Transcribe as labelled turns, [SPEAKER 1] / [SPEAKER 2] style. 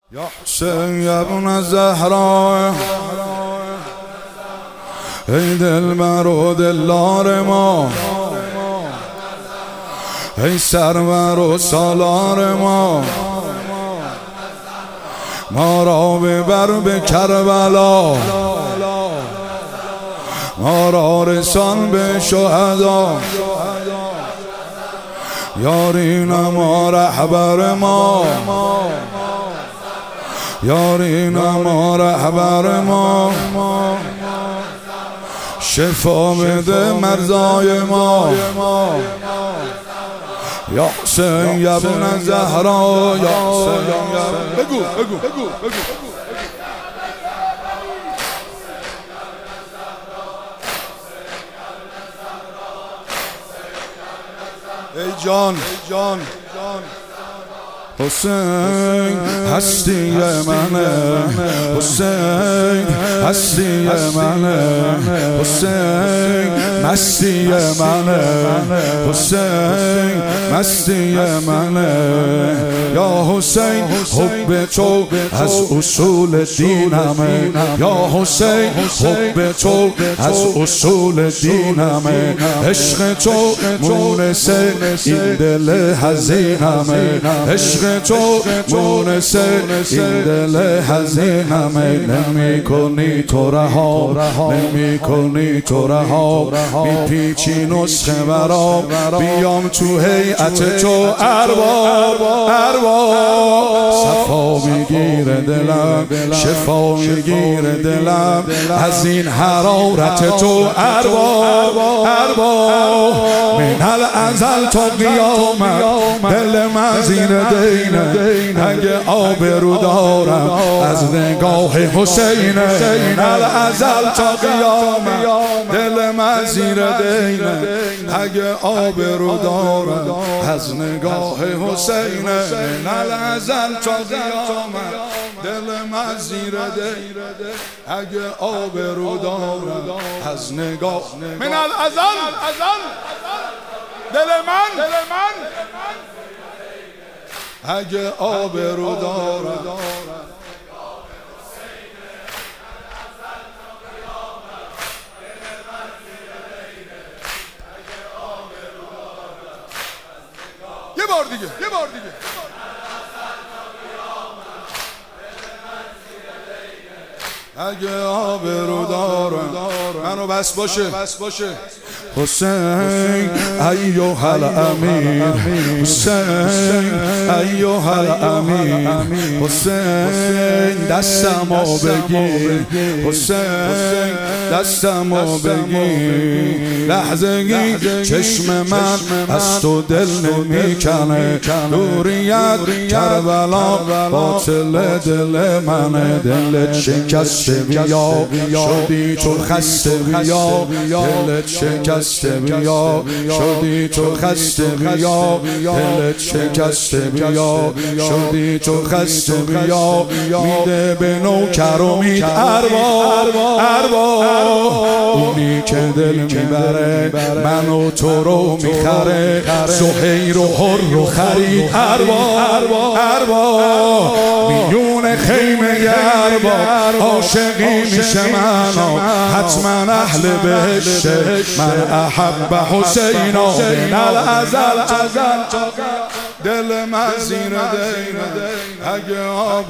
[SPEAKER 1] یا حسین ابن زهرا، ای دلبر و دلدار ما، ای سرور و سالار ما، ما را ببر به کربلا، ما را رسان به شهدا، یاری نما رهبر ما، یاری نما رهبر ما، شفا بده مرزای ما، یا حسین ابن زهرا، یا حسین بگو ای جان حسین هستی منه، حسین هستی منه، حسین مستی منه، حسین مستی منه، یا حسین حب تو از اصول دینمه، یا حسین حب تو از اصول دینمه، عشق تو مونس این دل حزینمه، عشق تو مونس این دل حزینمه، نمی کنی تو رها، نمی کنی تو رها، میپیچی نسخه برام، بیام تو هیئت تو ارباب، صفا میگیره دلم، شفا میگیره دلم، از این حرارت تو ارباب، من الازل تا قیامت دل من زیر دینه، اگه آبرو دارم از نگاه حسینه، من الازل تا قیامت دل من زیر دینه، اگه آبرو دارم از نگاه حسینه، من الازل تا قیامت دل من زیر دینه، اگه آبرو دارم از نگاه، من الازل دل من اگه آبرو دارم، یه بار دیگه اگه آبرو دارم، منو بس باشه حسین ایها الامیر، حسین ایها الامیر، حسین دستمو بگیر، حسین دستمو بگیر، لحظه‌ای چشم من از تو دل نمیکنه، نوریت کربلا باطل دل منه، دلت شکسته بیا، شدی تو خسته بیا، دلت شکسته بیا، شدی تو خسته بیا، دلت شکسته بیا، شدی تو خسته بیا، میده به نوکر و مید ارباب، اونی که دل میبره من و تو رو میخره، زهیر و حر و خرید ارباب، میون خیمه ارباب عاشقی میشه منو، حتما اهل بهشه، من احب حسینا، من الازل دل من زیر دینه، اگه